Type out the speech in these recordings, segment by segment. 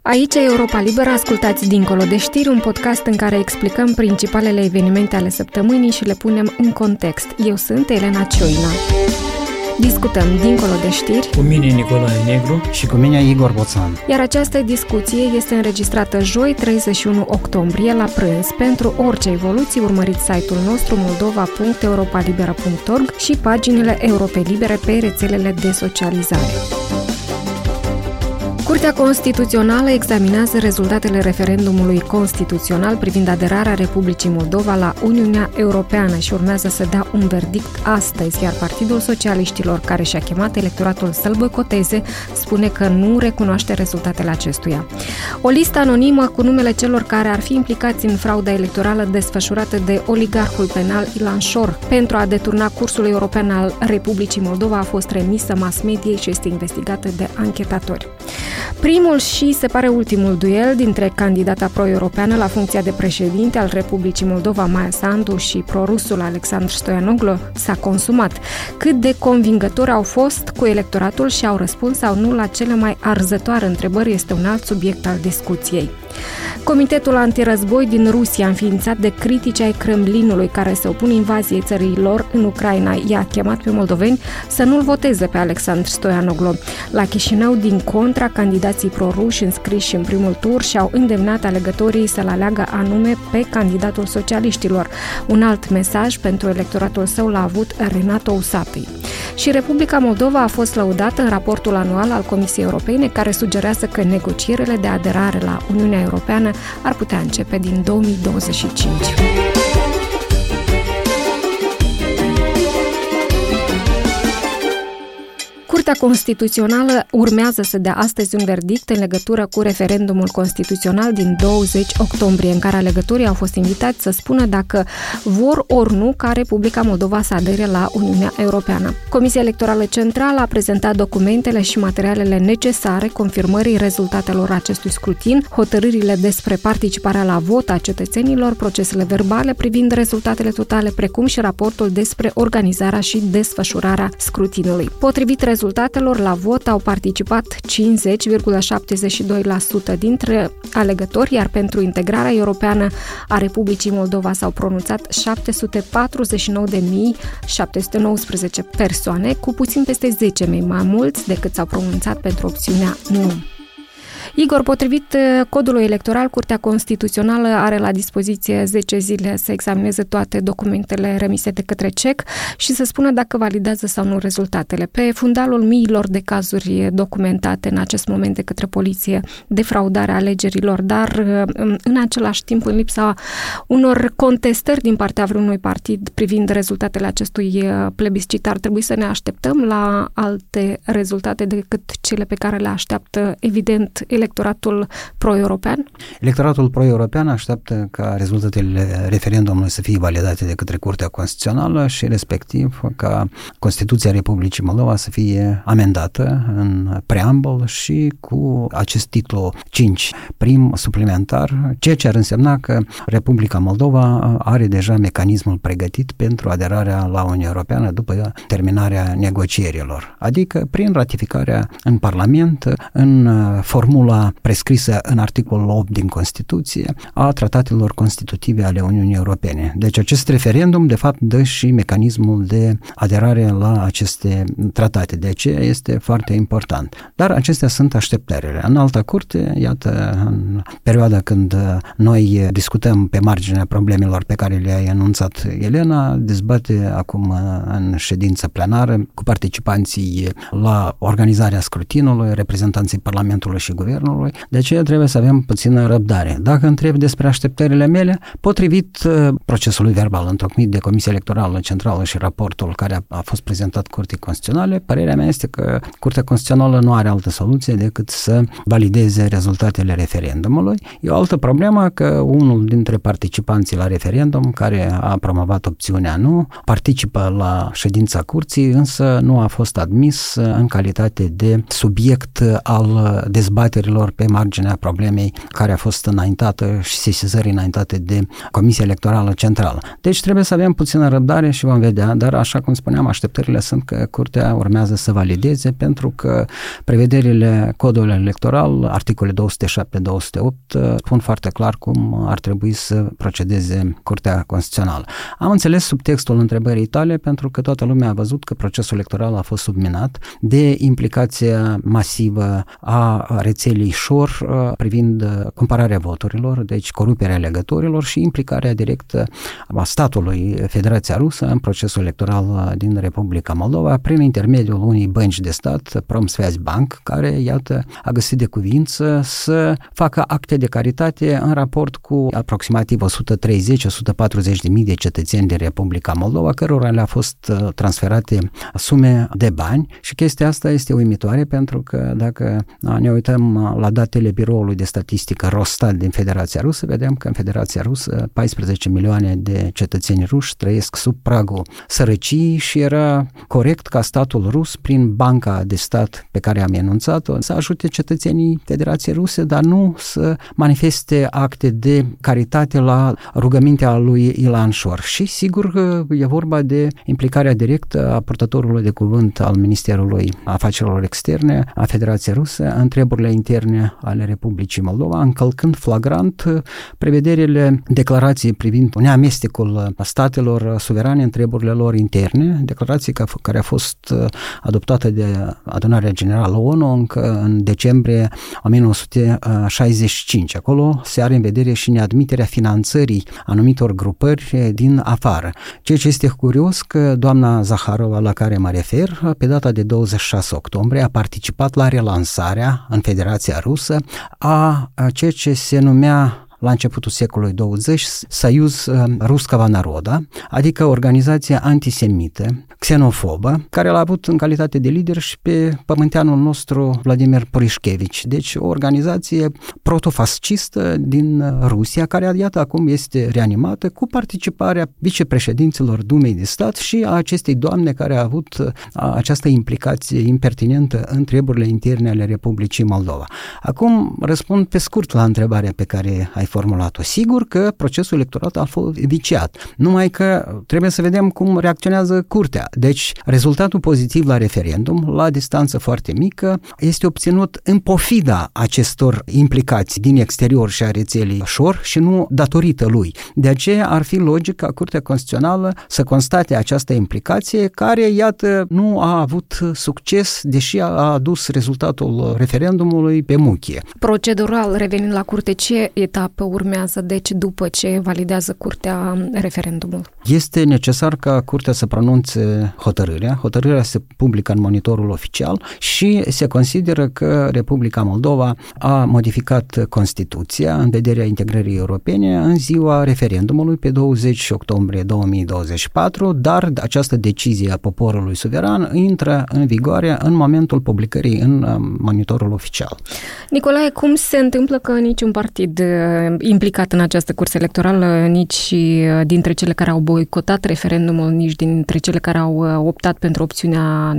Aici e Europa Liberă, ascultați Dincolo de știri, un podcast în care explicăm principalele evenimente ale săptămânii și le punem în context. Eu sunt Elena Cioina. Discutăm Dincolo de știri cu mine Nicolae Negru și cu mine Igor Boțan. Iar această discuție este înregistrată joi 31 octombrie la prânz. Pentru orice evoluții urmăriți site-ul nostru moldova.europalibera.org și paginile Europei Libere pe rețelele de socializare. Curtea Constituțională examinează rezultatele referendumului constituțional privind aderarea Republicii Moldova la Uniunea Europeană și urmează să dea un verdict astăzi, iar Partidul Socialiștilor, care și-a chemat electoratul să-l boicoteze, spune că nu recunoaște rezultatele acestuia. O listă anonimă cu numele celor care ar fi implicați în frauda electorală desfășurată de oligarhul penal Ilan Șor pentru a deturna cursul european al Republicii Moldova a fost remisă mass mediei și este investigată de anchetatori. Primul și, se pare, ultimul duel dintre candidata pro-europeană la funcția de președinte al Republicii Moldova, Maia Sandu, și prorusul Alexandru Stoianoglu s-a consumat. Cât de convingători au fost cu electoratul și au răspuns sau nu la cele mai arzătoare întrebări este un alt subiect al discuției. Comitetul antirăzboi din Rusia, înființat de critici ai Kremlinului care se opun invaziei țării lor în Ucraina, i-a chemat pe moldoveni să nu-l voteze pe Alexandru Stoianoglu. La Chișinău, din contra, candidații proruși înscriși în primul tur și-au îndemnat alegătorii să-l aleagă anume pe candidatul socialiștilor. Un alt mesaj pentru electoratul său l-a avut Renato Usatăi. Și Republica Moldova a fost lăudată în raportul anual al Comisiei Europene, care sugerează că negocierile de aderare la Uniunea Europeană ar putea începe din 2025. Curtea Constituțională urmează să dea astăzi un verdict în legătură cu referendumul constituțional din 20 octombrie, în care alegătorii au fost invitați să spună dacă vor ori nu ca Republica Moldova să adere la Uniunea Europeană. Comisia Electorală Centrală a prezentat documentele și materialele necesare confirmării rezultatelor acestui scrutin, hotărârile despre participarea la vot a cetățenilor, procesele verbale privind rezultatele totale, precum și raportul despre organizarea și desfășurarea scrutinului. Potrivit rezultatelor la vot au participat 50,72% dintre alegători, iar pentru integrarea europeană a Republicii Moldova s-au pronunțat 749.719 persoane, cu puțin peste 10.000 mai mulți decât s-au pronunțat pentru opțiunea nu. Igor, potrivit codului electoral, Curtea Constituțională are la dispoziție 10 zile să examineze toate documentele remise de către CEC și să spună dacă validează sau nu rezultatele. Pe fundalul miilor de cazuri documentate în acest moment de către poliție de fraudare a alegerilor, dar în același timp în lipsa unor contestări din partea vreunui partid privind rezultatele acestui plebiscit, ar trebui să ne așteptăm la alte rezultate decât cele pe care le așteaptă, evident, electoratul pro-european? Electoratul pro-european așteaptă ca rezultatele referendumului să fie validate de către Curtea Constituțională și respectiv ca Constituția Republicii Moldova să fie amendată în preambul și cu acest titlu 5 prim suplimentar, ceea ce ar însemna că Republica Moldova are deja mecanismul pregătit pentru aderarea la Uniunea Europeană după terminarea negocierilor, adică prin ratificarea în Parlament în formula prescrisă în articolul 8 din Constituție a tratatelor constitutive ale Uniunii Europene. Deci acest referendum, de fapt, dă și mecanismul de aderare la aceste tratate. De aceea este foarte important. Dar acestea sunt așteptările. În alta curte, iată, în perioada când noi discutăm pe marginea problemelor pe care le-ai anunțat, Elena, dezbate acum în ședință plenară cu participanții la organizarea scrutinului, reprezentanții Parlamentului și Guvernului. De aceea trebuie să avem puțină răbdare. Dacă întreb despre așteptările mele, potrivit procesului verbal întocmit de Comisia Electorală Centrală și raportul care a fost prezentat Curții Constituționale, părerea mea este că Curtea Constituțională nu are altă soluție decât să valideze rezultatele referendumului. E o altă problemă că unul dintre participanții la referendum, care a promovat opțiunea nu, participă la ședința Curții, însă nu a fost admis în calitate de subiect al dezbaterii dezbaterilor pe marginea problemei care a fost înaintată și sesizării înaintate de Comisia Electorală Centrală. Deci trebuie să avem puțină răbdare și vom vedea, dar așa cum spuneam, așteptările sunt că Curtea urmează să valideze, pentru că prevederile codului electoral, articole 207-208, spun foarte clar cum ar trebui să procedeze Curtea Constituțională. Am înțeles subtextul întrebării tale, pentru că toată lumea a văzut că procesul electoral a fost subminat de implicația masivă a rețelei Șor privind cumpărarea voturilor, deci coruperea legătorilor și implicarea directă a statului Federația Rusă în procesul electoral din Republica Moldova prin intermediul unei bănci de stat, Pромсвязьбанк, care, iată, a găsit de cuvință să facă acte de caritate în raport cu aproximativ 130-140 de mii de cetățeni din Republica Moldova, cărora le-a fost transferate sume de bani și chestia asta este uimitoare, pentru că dacă ne uităm la datele Biroului de Statistică Росстат din Federația Rusă, vedem că în Federația Rusă 14 milioane de cetățeni ruși trăiesc sub pragul sărăciei și era corect ca statul rus, prin banca de stat pe care am enunțat-o, să ajute cetățenii Federației Ruse, dar nu să manifeste acte de caritate la rugămintea lui Ilan Șor. Și sigur că e vorba de implicarea directă a purtătorului de cuvânt al Ministerului Afacerilor Externe a Federației Ruse în treburile interne ale Republicii Moldova, încălcând flagrant prevederile declarației privind neamestecul statelor suverane în treburile lor interne, declarație care a fost adoptată de Adunarea Generală ONU încă în decembrie 1965. Acolo se are în vedere și neadmiterea finanțării anumitor grupări din afară. Ceea ce este curios că doamna Zaharova, la care mă refer, pe data de 26 octombrie a participat la relansarea în Federația Rusă a ceea ce se numea la începutul secolului 20 Союз Русского Народа, adică organizația antisemită, xenofobă, care l-a avut în calitate de lider și pe pământeanul nostru Vladimir Purișkevici. Deci o organizație protofascistă din Rusia, care iată acum este reanimată cu participarea vicepreședinților Dumei de Stat și a acestei doamne care a avut această implicație impertinentă în treburile interne ale Republicii Moldova. Acum răspund pe scurt la întrebarea pe care ai formulat-o. Sigur că procesul electoral a fost viciat, numai că trebuie să vedem cum reacționează Curtea. Deci, rezultatul pozitiv la referendum, la distanță foarte mică, este obținut în pofida acestor implicații din exterior și a rețelei Șor și nu datorită lui. De aceea ar fi logic ca Curtea Constituțională să constate această implicație care, iată, nu a avut succes, deși a adus rezultatul referendumului pe muchie. Procedural, revenind la Curte, ce etapă urmează, deci, după ce validează Curtea referendumul? Este necesar ca Curtea să pronunțe hotărârea. Hotărârea se publică în monitorul oficial și se consideră că Republica Moldova a modificat Constituția în vederea integrării europene în ziua referendumului pe 20 octombrie 2024, dar această decizie a poporului suveran intră în vigoare în momentul publicării în monitorul oficial. Nicolae, cum se întâmplă că niciun partid implicat în această cursă electorală, nici dintre cele care au boicotat referendumul, nici dintre cele care au optat pentru opțiunea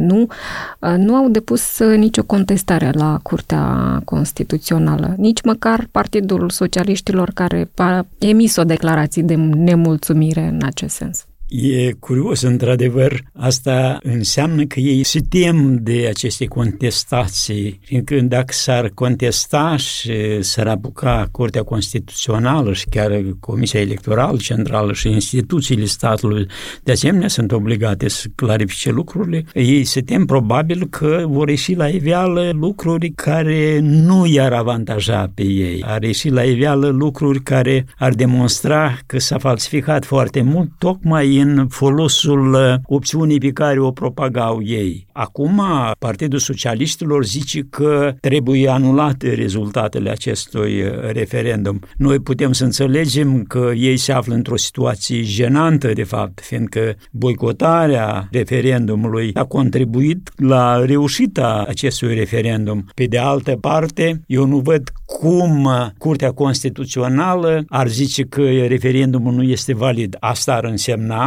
nu au depus nicio contestare la Curtea Constituțională, nici măcar Partidul Socialiștilor, care a emis o declarație de nemulțumire în acest sens? E curios, într-adevăr, asta înseamnă că ei se tem de aceste contestații, fiindcă dacă s-ar contesta și s-ar apuca Curtea Constituțională și chiar Comisia Electorală Centrală și instituțiile statului, de asemenea, sunt obligate să clarifice lucrurile, ei se tem probabil că vor ieși la iveală lucruri care nu i-ar avantaja pe ei, ar ieși la iveală lucruri care ar demonstra că s-a falsificat foarte mult, tocmai în folosul opțiunii pe care o propagau ei. Acum, Partidul Socialiștilor zice că trebuie anulate rezultatele acestui referendum. Noi putem să înțelegem că ei se află într-o situație jenantă, de fapt, fiindcă boicotarea referendumului a contribuit la reușita acestui referendum. Pe de altă parte, eu nu văd cum Curtea Constituțională ar zice că referendumul nu este valid. Asta ar însemna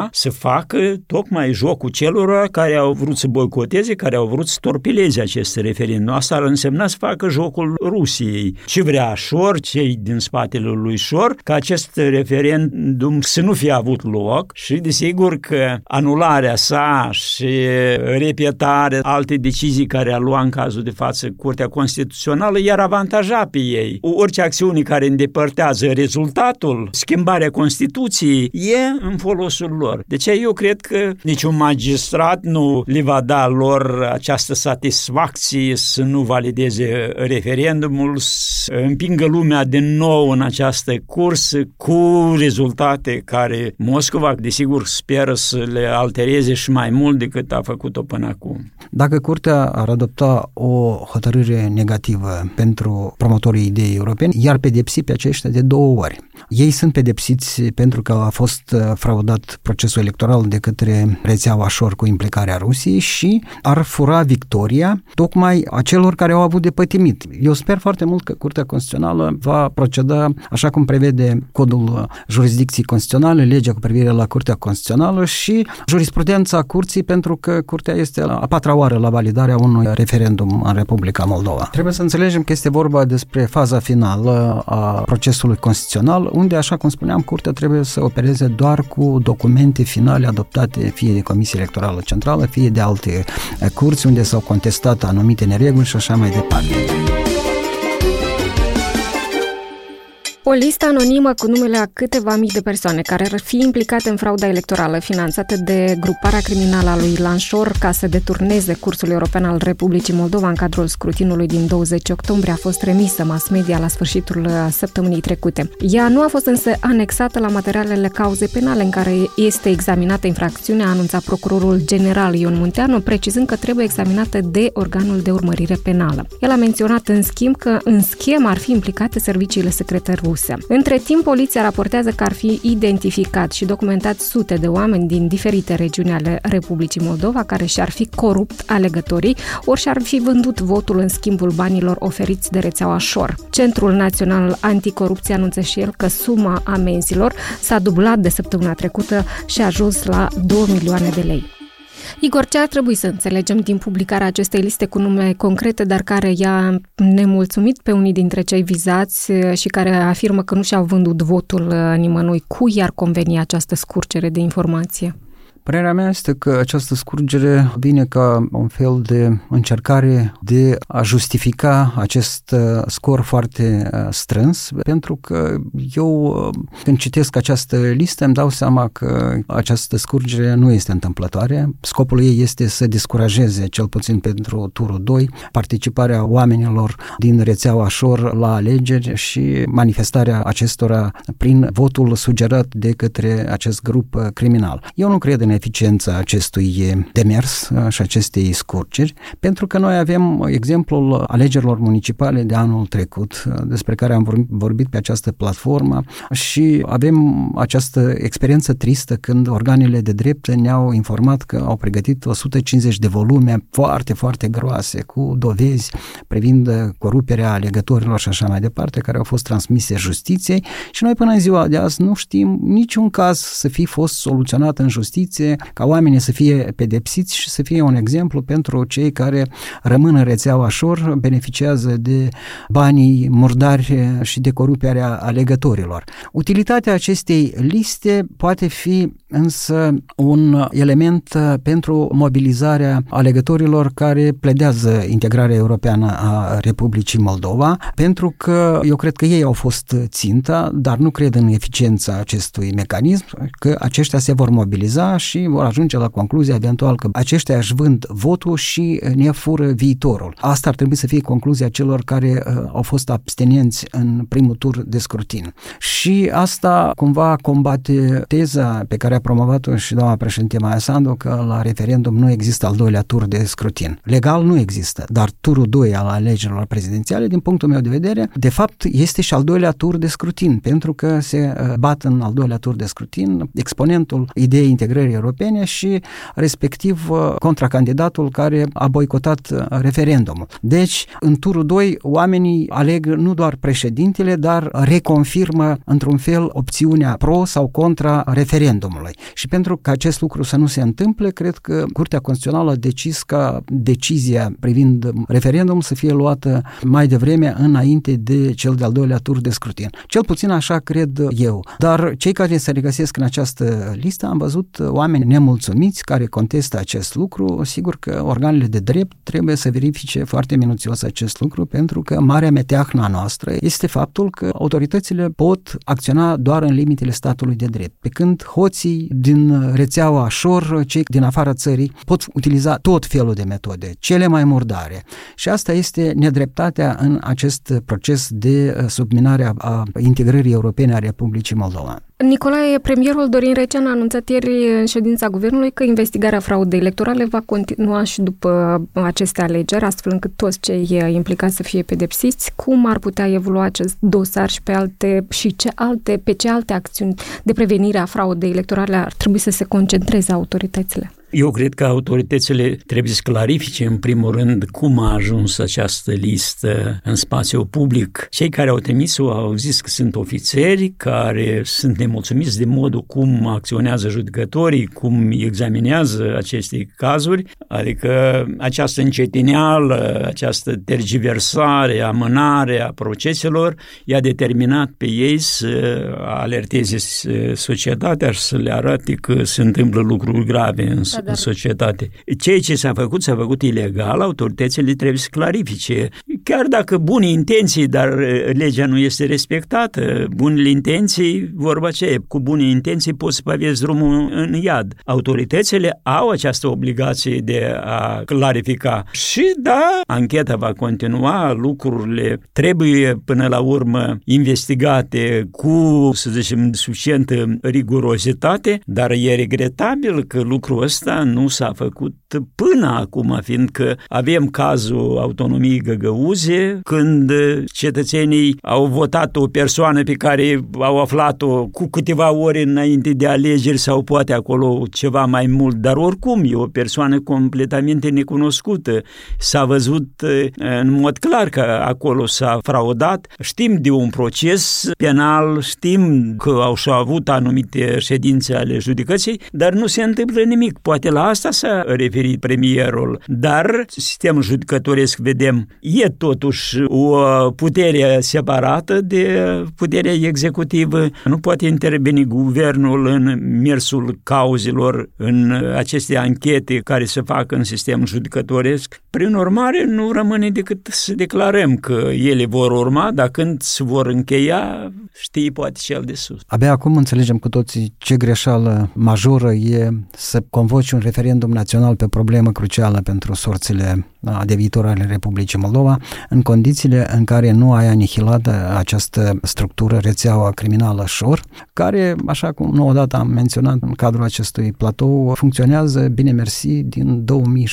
Moldova să facă tocmai jocul celor care au vrut să boicoteze, care au vrut să torpileze acest referendum. Asta ar însemna să facă jocul Rusiei. Ce vrea Șor, cei din spatele lui Șor, ca acest referendum să nu fie avut loc și desigur că anularea sa și repetarea alte decizii care a luat în cazul de față Curtea Constituțională i-ar avantaja pe ei. Orice acțiune care îndepărtează rezultatul, schimbarea Constituției, e în folosul lor. Deci eu cred că niciun magistrat nu le va da lor această satisfacție să nu valideze referendumul, să împingă lumea din nou în această cursă cu rezultate care Moscova, desigur, speră să le altereze și mai mult decât a făcut-o până acum. Dacă Curtea ar adopta o hotărâre negativă pentru promotorii ideii europene, i-ar pedepsi pe aceștia de 2 ori. Ei sunt pedepsiți pentru că a fost fraudat procesul electoral de către rețeaua Șor cu implicarea Rusiei și ar fura victoria tocmai a celor care au avut de pătimit. Eu sper foarte mult că Curtea Constituțională va proceda așa cum prevede codul jurisdicției constituționale, legea cu privire la Curtea Constituțională și jurisprudența Curții, pentru că Curtea este a 4-a oară la validarea unui referendum în Republica Moldova. Trebuie să înțelegem că este vorba despre faza finală a procesului constituțional, unde, așa cum spuneam, Curtea trebuie să opereze doar cu documente finale adoptate fie de Comisia Electorală Centrală, fie de alte curți unde s-au contestat anumite nereguli și așa mai departe. O listă anonimă cu numele a câteva mii de persoane care ar fi implicate în frauda electorală finanțată de gruparea criminală a lui Ilan Șor ca să deturneze cursul european al Republicii Moldova în cadrul scrutinului din 20 octombrie a fost remisă mass media la sfârșitul săptămânii trecute. Ea nu a fost însă anexată la materialele cauzei penale în care este examinată infracțiunea, a anunțat procurorul general Ion Munteanu, precizând că trebuie examinată de organul de urmărire penală. El a menționat în schimb că în schemă ar fi implicate serviciile secrete ruse. Între timp, poliția raportează că ar fi identificat și documentat sute de oameni din diferite regiuni ale Republicii Moldova care și-ar fi corupt alegătorii ori și-ar fi vândut votul în schimbul banilor oferiți de rețeaua Șor. Centrul Național Anticorupție anunță și el că suma amenzilor s-a dublat de săptămâna trecută și a ajuns la 2 milioane de lei. Igor, ce ar trebui să înțelegem din publicarea acestei liste cu nume concrete, dar care i-a nemulțumit pe unii dintre cei vizați și care afirmă că nu și-au vândut votul nimănui? Cui ar conveni această scurgere de informație? Părerea mea este că această scurgere vine ca un fel de încercare de a justifica acest scor foarte strâns, pentru că eu, când citesc această listă, îmi dau seama că această scurgere nu este întâmplătoare. Scopul ei este să descurajeze, cel puțin pentru turul 2, participarea oamenilor din rețeaua Șor la alegeri și manifestarea acestora prin votul sugerat de către acest grup criminal. Eu nu cred în eficiența acestui demers și acestei scurgeri, pentru că noi avem exemplul alegerilor municipale de anul trecut, despre care am vorbit pe această platformă, și avem această experiență tristă când organele de drept ne-au informat că au pregătit 150 de volume foarte, foarte groase, cu dovezi privind coruperea alegătorilor și așa mai departe, care au fost transmise justiției, și noi până în ziua de azi nu știm niciun caz să fi fost soluționat în justiție, ca oamenii să fie pedepsiți și să fie un exemplu pentru cei care rămân în rețeaua Șor, beneficiază de banii murdari și de coruperea alegătorilor. Utilitatea acestei liste poate fi însă un element pentru mobilizarea alegătorilor care pledează integrarea europeană a Republicii Moldova, pentru că eu cred că ei au fost ținta, dar nu cred în eficiența acestui mecanism, că aceștia se vor mobiliza și vor ajunge la concluzia eventual că aceștia își vând votul și ne fură viitorul. Asta ar trebui să fie concluzia celor care au fost abstinenți în primul tur de scrutin. Și asta cumva combate teza pe care a promovat-o și doamna președinte Maia Sandu, că la referendum nu există al doilea tur de scrutin. Legal nu există, dar turul 2 al alegerilor prezidențiale, din punctul meu de vedere, de fapt este și al doilea tur de scrutin, pentru că se bat în al doilea tur de scrutin exponentul ideii integrării europene și respectiv contracandidatul care a boicotat referendumul. Deci, în turul 2, oamenii aleg nu doar președintele, dar reconfirmă într-un fel opțiunea pro sau contra referendumului. poporului. Și pentru că acest lucru să nu se întâmple, cred că Curtea Constituțională a decis ca decizia privind referendum să fie luată mai devreme, înainte de cel de-al doilea tur de scrutin. Cel puțin așa cred eu. Dar cei care se regăsesc în această listă, am văzut oameni nemulțumiți care contestă acest lucru. Sigur că organele de drept trebuie să verifice foarte minuțios acest lucru, pentru că marea meteahna noastră este faptul că autoritățile pot acționa doar în limitele statului de drept, pe când hoții din rețeaua Șor, cei din afara țării, pot utiliza tot felul de metode, cele mai murdare. Și asta este nedreptatea în acest proces de subminare a integrării europene a Republicii Moldova. Nicolae, premierul Dorin Recean a anunțat ieri în ședința guvernului că investigarea fraudei electorale va continua și după aceste alegeri, astfel încât toți cei implicați să fie pedepsiți. Cum ar putea evolua acest dosar și pe ce alte acțiuni de prevenire a fraudei electorale ar trebui să se concentreze autoritățile? Eu cred că autoritățile trebuie să clarifice în primul rând cum a ajuns această listă în spațiul public. Cei care au trimis-o au zis că sunt ofițeri care sunt nemulțumiți de modul cum acționează judecătorii, cum examinează aceste cazuri, adică această încetineală, această tergiversare, amânare a proceselor i-a determinat pe ei să alerteze societatea și să le arate că se întâmplă lucruri grave în societate. Ceea ce s-a făcut ilegal, autoritățile trebuie să clarifice. Chiar dacă bune intenții, dar legea nu este respectată, bunele intenții, vorba aceea, cu bune intenții poți să pavezi drumul în iad. Autoritățile au această obligație de a clarifica. Și da, ancheta va continua, lucrurile trebuie până la urmă investigate cu, să zicem, suficientă rigurozitate, dar e regretabil că lucrul ăsta nu s-a făcut până acum, fiindcă avem cazul autonomiei Găgăuze, când cetățenii au votat o persoană pe care au aflat-o cu câteva ore înainte de alegeri sau poate acolo ceva mai mult, dar oricum e o persoană completamente necunoscută. S-a văzut în mod clar că acolo s-a fraudat. Știm de un proces penal, știm că și-au avut anumite ședințe ale judecății, dar nu se întâmplă nimic. Poate la asta s-a referit premierul, dar sistemul judecătoresc, vedem, e totuși o putere separată de puterea executivă. Nu poate interveni guvernul în mersul cauzelor, în aceste anchete care se fac în sistemul judecătoresc. Prin urmare, nu rămâne decât să declarăm că ele vor urma, dar când se vor încheia, știi poate cel de sus. Abia acum înțelegem cu toții ce greșeală majoră e să convoci un referendum național pe o problemă crucială pentru sorțile de viitor ale Republicii Moldova, în condițiile în care nu ai anihilat această structură, rețeaua criminală Șor, care, așa cum nu odată am menționat în cadrul acestui platou, funcționează, bine mersi, din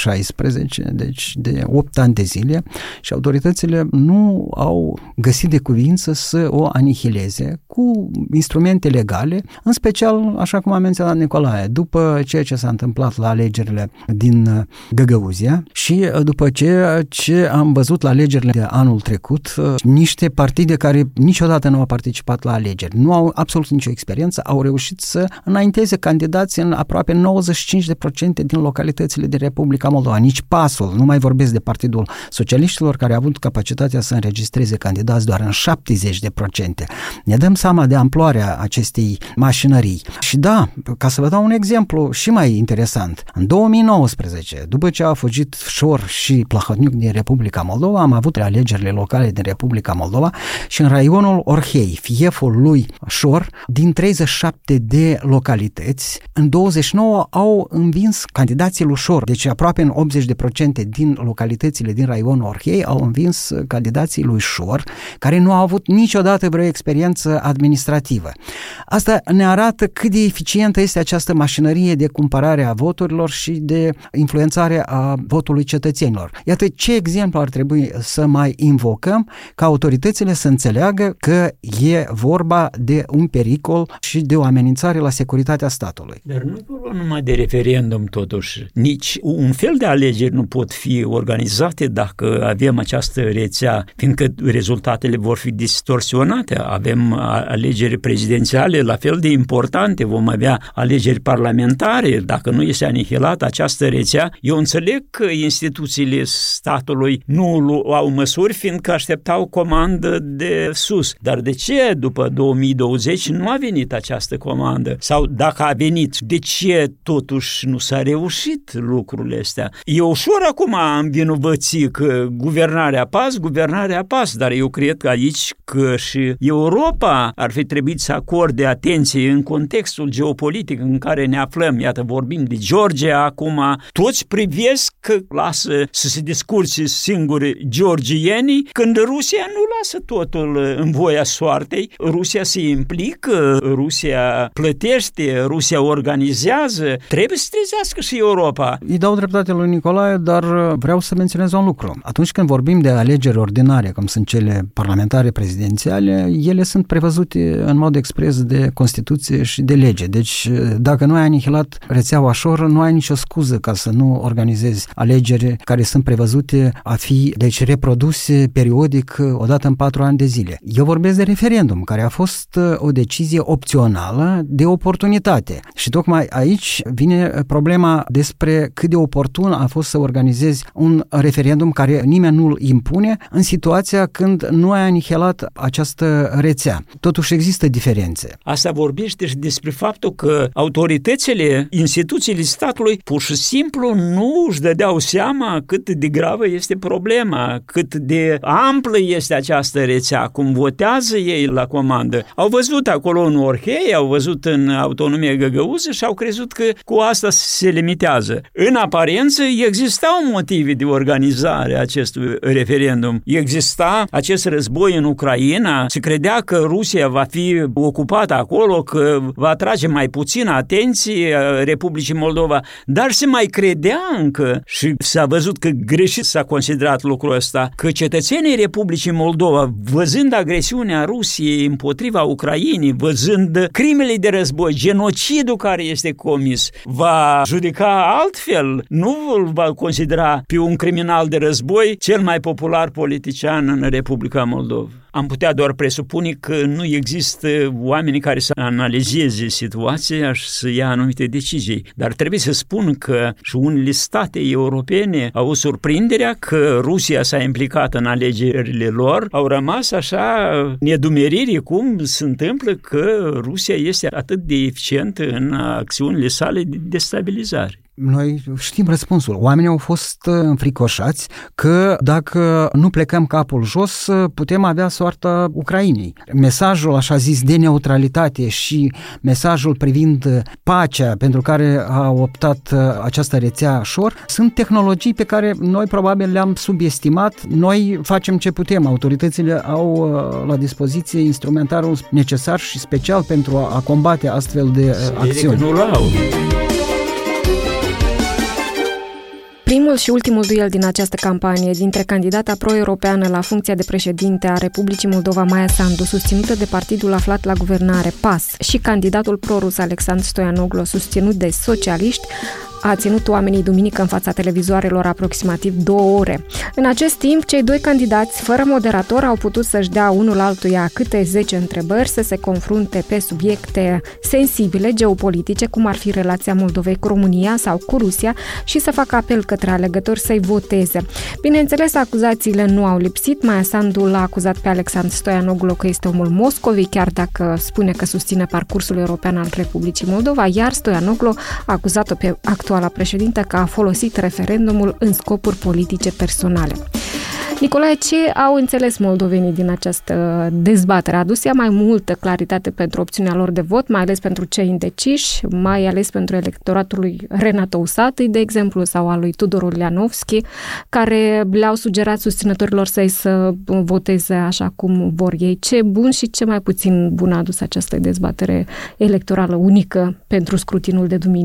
2016, deci de 8 ani de zile, și autoritățile nu au găsit de cuvință să o anihileze cu instrumente legale, în special, așa cum a menționat Nicolae, după ceea ce s-a întâmplat la alegerile din Găgăuzia și după ceea ce am văzut la alegerile de anul trecut, niște partide care niciodată nu au participat la alegeri, nu au absolut nicio experiență, au reușit să înainteze candidați în aproape 95% din localitățile din Republica Moldova. Nici pasul, nu mai vorbesc de Partidul Socialiștilor, care a avut capacitatea să înregistreze candidați doar în 70%. Ne dăm seama de amploarea acestei mașinării. Și da, ca să vă dau un exemplu și mai interesant, în 2019, după ce a fugit Șor și Plahotniuc din Republica Moldova, am avut alegerile locale din Republica Moldova și în raionul Orhei, fieful lui Șor, din 37 de localități, în 29 au învins candidații lui Șor, deci aproape în 80% din localitățile din raionul Orhei au învins candidații lui Șor, care nu au avut niciodată vreo experiență administrativă. Asta ne arată cât de eficientă este această mașinărie de cumpărare a voturilor și de influențare a votului cetățenilor. Iată ce exemplu ar trebui să mai invocăm ca autoritățile să înțeleagă că e vorba de un pericol și de o amenințare la securitatea statului. Dar nu e vorba numai de referendum totuși. Nici un fel de alegeri nu pot fi organizate dacă avem această rețea, fiindcă rezultatele vor fi distorsionate. Avem alegeri prezidențiale la fel de importante, vom avea alegeri parlamentare, dacă nu este anihilată această rețea. Eu înțeleg că instituțiile statului nu au măsuri, fiindcă așteptau comandă de sus. Dar de ce după 2020 nu a venit această comandă? Sau dacă a venit, de ce totuși nu s-a reușit lucrurile astea? E ușor acum a învinovăți că guvernarea pas, dar eu cred că aici că și Europa ar fi trebuit să acorde atenție în contextul geopolitic în care ne aflăm. Iată, vorbim de Georgia acum, toți privesc că lasă să se descurce singuri georgienii, când Rusia nu lasă totul în voia soartei. Rusia se implică, Rusia plătește, Rusia organizează. Trebuie să trezească și Europa. Îi dau dreptate lui Nicolae, dar vreau să menționez un lucru. Atunci când vorbim de alegeri ordinare, cum sunt cele parlamentare prezidențiale, ele sunt prevăzute în mod expres de Constituție și de lege. Deci, dacă nu ai anihilat rețeaua Ashore, nu ai nicio scuză ca să nu organizezi alegeri care sunt prevăzute a fi, deci, reproduse periodic odată în 4 ani de zile. Eu vorbesc de referendum, care a fost o decizie opțională de oportunitate. Și tocmai aici vine problema despre cât de oportun a fost să organizezi un referendum care nimeni nu îl impune în situația când nu ai anihilat această rețea. Totuși există diferențe. Asta vorbește și despre faptul că autoritățile, instituțiile statului pur și simplu nu își dădeau seama cât de gravă este problema, cât de amplă este această rețea, cum votează ei la comandă. Au văzut acolo în Orhei, au văzut în autonomie găgăuză și au crezut că cu asta se limitează. În aparență existau motive de organizare a acestui referendum. Exista acest război în Ucraina, se credea că Rusia va fi ocupată acolo, că va atrage mai puțin atenție Republicii Moldova, dar se mai credea încă și s-a văzut că greșit s-a considerat lucrul ăsta, că cetățenii Republicii Moldova, văzând agresiunea Rusiei împotriva Ucrainei, văzând crimele de război, genocidul care este comis, va judeca altfel, nu îl va considera pe un criminal de război cel mai popular politician în Republica Moldova. Am putea doar presupune că nu există oameni care să analizeze situația și să ia anumite decizii. Dar trebuie să spun că și unele state europene au surprinderea că Rusia s-a implicat în alegerile lor, au rămas așa nedumeriri cum se întâmplă că Rusia este atât de eficientă în acțiunile sale de destabilizare. Noi știm răspunsul. Oamenii au fost înfricoșați că dacă nu plecăm capul jos, putem avea soarta Ucrainei. Mesajul, așa zis, de neutralitate și mesajul privind pacea pentru care a optat această rețea Ashore sunt tehnologii pe care noi probabil le-am subestimat. Noi facem ce putem. Autoritățile au la dispoziție instrumentarul necesar și special pentru a combate astfel de acțiuni. Primul și ultimul duel din această campanie dintre candidata pro-europeană la funcția de președinte a Republicii Moldova, Maia Sandu, susținută de partidul aflat la guvernare PAS, și candidatul pro-rus Alexandru Stoianoglo, susținut de socialiști, a ținut oamenii duminică în fața televizoarelor aproximativ 2 ore. În acest timp, cei doi candidați, fără moderator, au putut să-și dea unul altuia câte 10 întrebări, să se confrunte pe subiecte sensibile, geopolitice, cum ar fi relația Moldovei cu România sau cu Rusia, și să facă apel către alegători să-i voteze. Bineînțeles, acuzațiile nu au lipsit. Maia Sandu l-a acuzat pe Alexandru Stoianoglo că este omul Moscovei, chiar dacă spune că susține parcursul european al Republicii Moldova, iar Stoianoglo a acuzat-o pe actuala președintă că a folosit referendumul în scopuri politice personale. Nicolae, ce au înțeles moldovenii din această dezbatere? A adus ea mai multă claritate pentru opțiunea lor de vot, mai ales pentru cei indeciși, mai ales pentru electoratul lui Renato Usatăi, de exemplu, sau al lui Tudor Ulianovski, care le-au sugerat susținătorilor săi să voteze așa cum vor ei. Ce bun și ce mai puțin bun a adus această dezbatere electorală unică pentru scrutinul de duminică?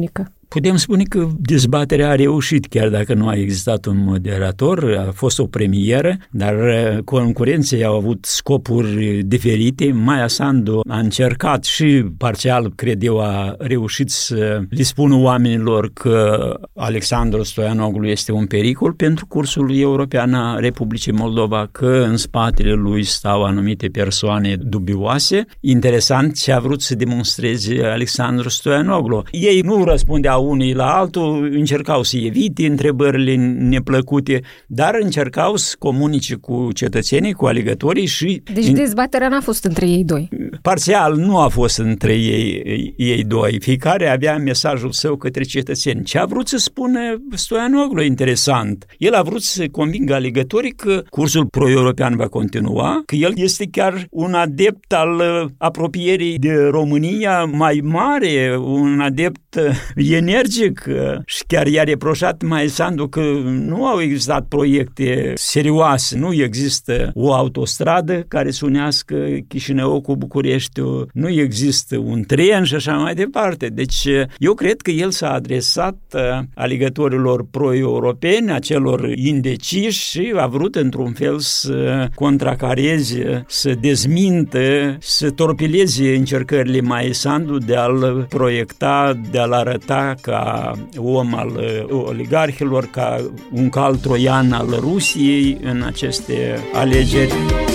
Putem spune că dezbaterea a reușit, chiar dacă nu a existat un moderator, a fost o premieră, dar concurenții au avut scopuri diferite. Maia Sandu a încercat și parțial, cred eu, a reușit să le spună oamenilor că Alexandru Stoianoglu este un pericol pentru cursul european a Republicii Moldova, că în spatele lui stau anumite persoane dubioase. Interesant ce a vrut să demonstreze Alexandru Stoianoglu. Ei nu răspundeau unii la altul, încercau să evite întrebările neplăcute, dar încercau să comunice cu cetățenii, cu alegătorii și... Deci dezbaterea n-a fost între ei doi. Parțial nu a fost între ei doi. Fiecare avea mesajul său către cetățeni. Ce a vrut să spună Stoianoglu, interesant. El a vrut să convingă alegătorii că cursul pro-european va continua, că el este chiar un adept al apropierii de România mai mare, un adept energic și chiar i-a reproșat Maia Sandu că nu au existat proiecte serioase, nu există o autostradă care să unească Chișinău cu Bucureștiul, nu există un tren și așa mai departe. Deci eu cred că el s-a adresat alegătorilor pro-europeni, acelor indeciși și a vrut într-un fel să contracareze, să dezmintă, să torpileze încercările Maia Sandu de a-l proiecta, de a-l arăta ca om al oligarhilor, ca un cal troian al Rusiei în aceste alegeri.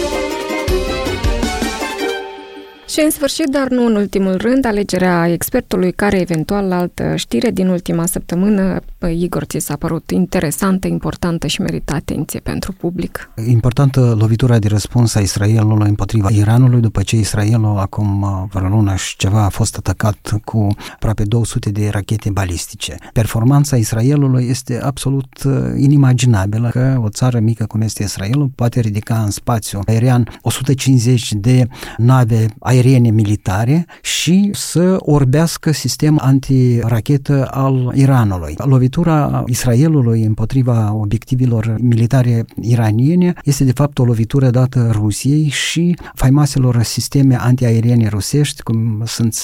Și în sfârșit, dar nu în ultimul rând, alegerea expertului care eventual la altă știre din ultima săptămână. Igor, ți s-a părut interesantă, importantă și merită atenție pentru public? Importantă lovitura de răspuns a Israelului împotriva Iranului, după ce Israelul acum vreo lună și ceva a fost atacat cu aproape 200 de rachete balistice. Performanța Israelului este absolut inimaginabilă, că o țară mică cum este Israelul poate ridica în spațiu aerian 150 de nave aeriene militare și să orbească sistemul antirachetă al Iranului. Lovitura Israelului împotriva obiectivelor militare iraniene este de fapt o lovitură dată Rusiei și faimoaselor sisteme antiaeriene rusești, cum sunt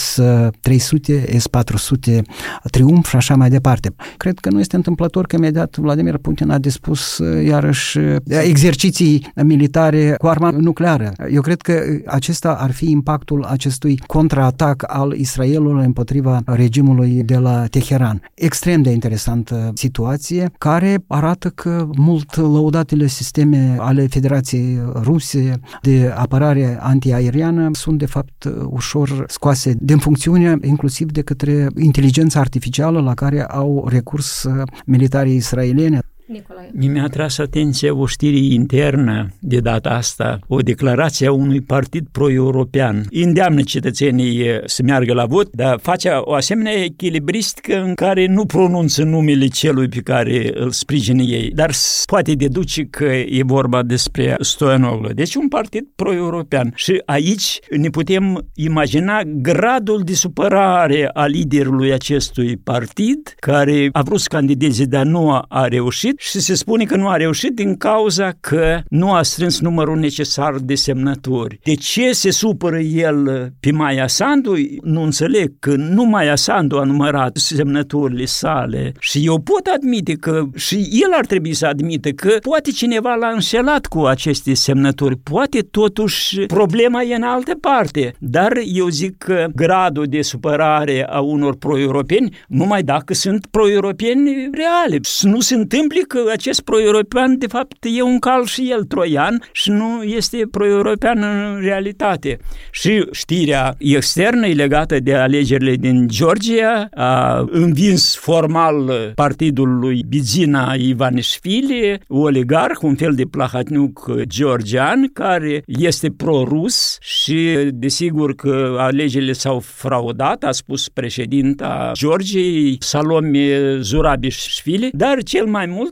S-300, S-400 Triumf și așa mai departe. Cred că nu este întâmplător că imediat Vladimir Putin a dispus iarăși exerciții militare cu armă nucleară. Eu cred că acesta ar fi impactul acestui contraatac al Israelului împotriva regimului de la Teheran. Extrem de interesantă situație, care arată că mult lăudatele sisteme ale Federației Ruse de apărare antiaeriană sunt de fapt ușor scoase din funcțiune, inclusiv de către inteligența artificială la care au recurs militarii israelieni. Nicolae. Mi-a atras atenția o știre internă de data asta, o declarație a unui partid pro-european. Îndeamnă cetățenii să meargă la vot, dar face o asemenea echilibristică în care nu pronunță numele celui pe care îl sprijină ei, dar poate deduce că e vorba despre Stoianoglu. Deci un partid pro-european. Și aici ne putem imagina gradul de supărare a liderului acestui partid, care a vrut să candideze, dar nu a reușit. Și se spune că nu a reușit din cauza că nu a strâns numărul necesar de semnături. De ce se supără el pe Maia Sandu? Nu înțeleg că nu Maia Sandu a numărat semnăturile sale și eu pot admite că și el ar trebui să admită că poate cineva l-a înșelat cu aceste semnături, poate totuși problema e în altă parte, dar eu zic că gradul de supărare a unor pro-europeni numai dacă sunt pro-europeni reale. Să nu se întâmple că acest pro-european de fapt e un cal și el troian și nu este pro-european în realitate. Și știrea externă e legată de alegerile din Georgia, a învins formal partidul lui Bidzina Ivanișvili, oligarh, un fel de Plahatniuc georgian, care este pro-rus și desigur că alegerile s-au fraudat, a spus președinta Georgiei, Salome Zurabișvili, dar cel mai mult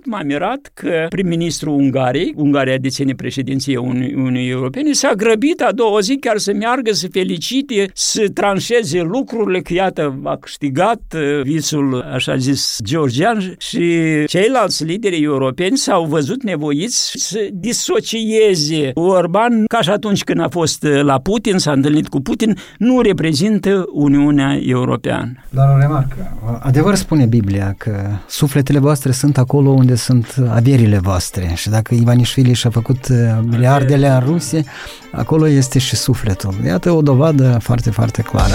m-a mirat că prim-ministrul Ungariei, Ungaria deține președinția Uniunii Europene, s-a grăbit a doua zi chiar să meargă, să felicite, să tranșeze lucrurile, că iată a câștigat visul, așa zis, georgian, și ceilalți lideri europeni s-au văzut nevoiți să disocieze Orban, ca și atunci când a fost la Putin, s-a întâlnit cu Putin, nu reprezintă Uniunea Europeană. Doar o remarcă. Adevăr spune Biblia că sufletele voastre sunt acolo unde sunt averile voastre și dacă Ivanișvili și-a făcut miliardele în Rusie, acolo este și sufletul. Iată o dovadă foarte, foarte clară.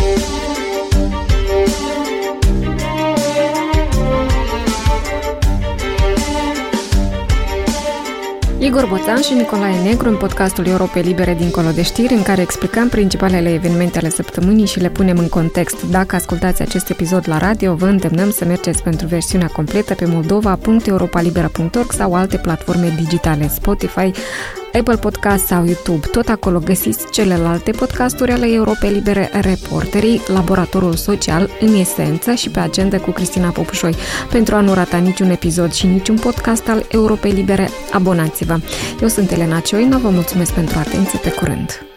Igor Boțan și Nicolae Negru în podcastul Europei Libere dincolo de știri, în care explicăm principalele evenimente ale săptămânii și le punem în context. Dacă ascultați acest episod la radio, vă îndemnăm să mergeți pentru versiunea completă pe moldova.europalibera.org sau alte platforme digitale, Spotify, Apple Podcast sau YouTube. Tot acolo găsiți celelalte podcasturi ale Europei Libere, Reporterii, Laboratorul Social, În Esență și Pe Agenda cu Cristina Popușoi. Pentru a nu rata niciun episod și niciun podcast al Europei Libere, abonați-vă. Eu sunt Elena Cioina, vă mulțumesc pentru atenție, pe curând!